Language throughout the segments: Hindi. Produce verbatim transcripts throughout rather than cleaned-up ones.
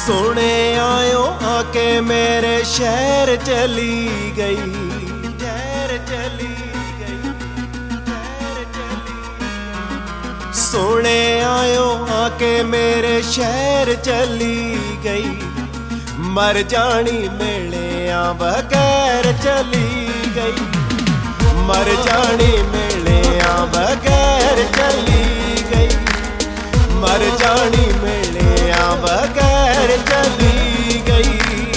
सोने आयो आके मेरे शहर चली गई, शहर चली गई, शहर चली गई। सोने आयो आके मेरे शहर चली गई, मर जानी मेले आ बगैर चली गई, मर जानी मेले आ बगैर चली गई, मर जानी मेले आ बगैर चली गई।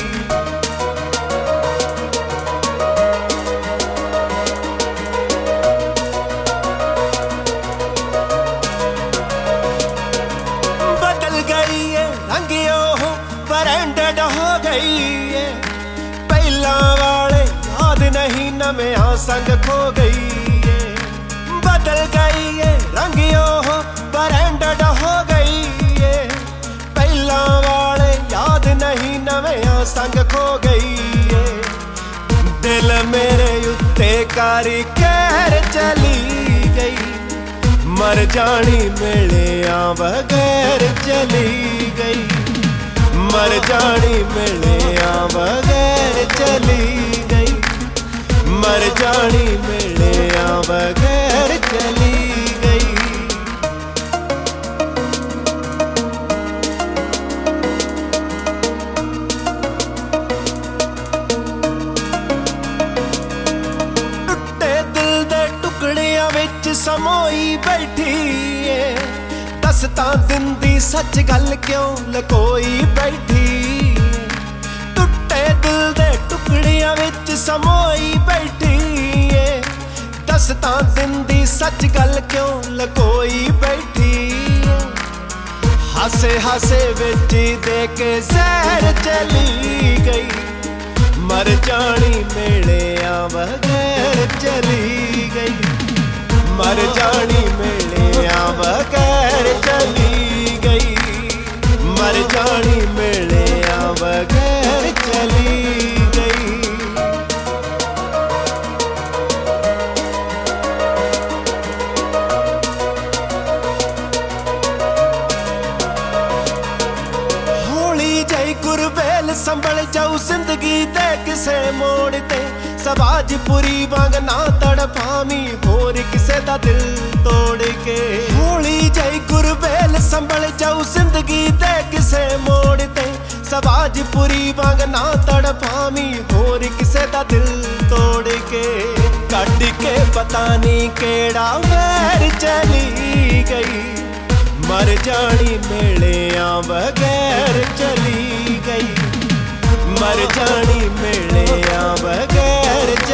बदल गई है रंगियो हो ब्रांडेड हो गई है, पहला वाले याद नहीं नमिया संग खो गई है। बदल गई है रंगियो हो ब्रांडेड हो गई है, पहला वाले याद नहीं नमिया संग खो गई है। दिल मेरे उत्ते कारी कहर चली गई, मर जानी मेले आ बगैर चली गई, मर जानी मेले आ बगैर चली गई, मर जानी मेले आ बगैर चली गई। टुटे दिल दे टुकड़ियां विच समोई बैठी है, दसता दिंदी सच गल क्यों लकोई बैठी। टुटे दिल दे टुकड़ियां विच समोई बैठी है, दसता दिंदी सच गल क्यों लकोई बैठी। हासे हासे विच दे के जहर चली गई, मर जानी मेले आ बगैर चली गई, मर जानी मेले आ बगैर चली गई, मर जानी मेले आ बगैर चली गई। होली जई गुरबेल संभल जाऊ जिंदगी दे किसे मोड़ ते, सबाजपुरी वांग ना तड़फामी होर किसे दा दिल तोड़ के। होली जई गुरबेल संभल जाऊ जिंदगी दे किसे मोड़ ते, सबाजपुरी वांग ना तड़फामी होर किसे दा दिल तोड़ के। कट के पता नहीं केड़ा वैर चली गई, मर जानी मेले आ बगैर चली गई, मर जानी मेले आ बगैर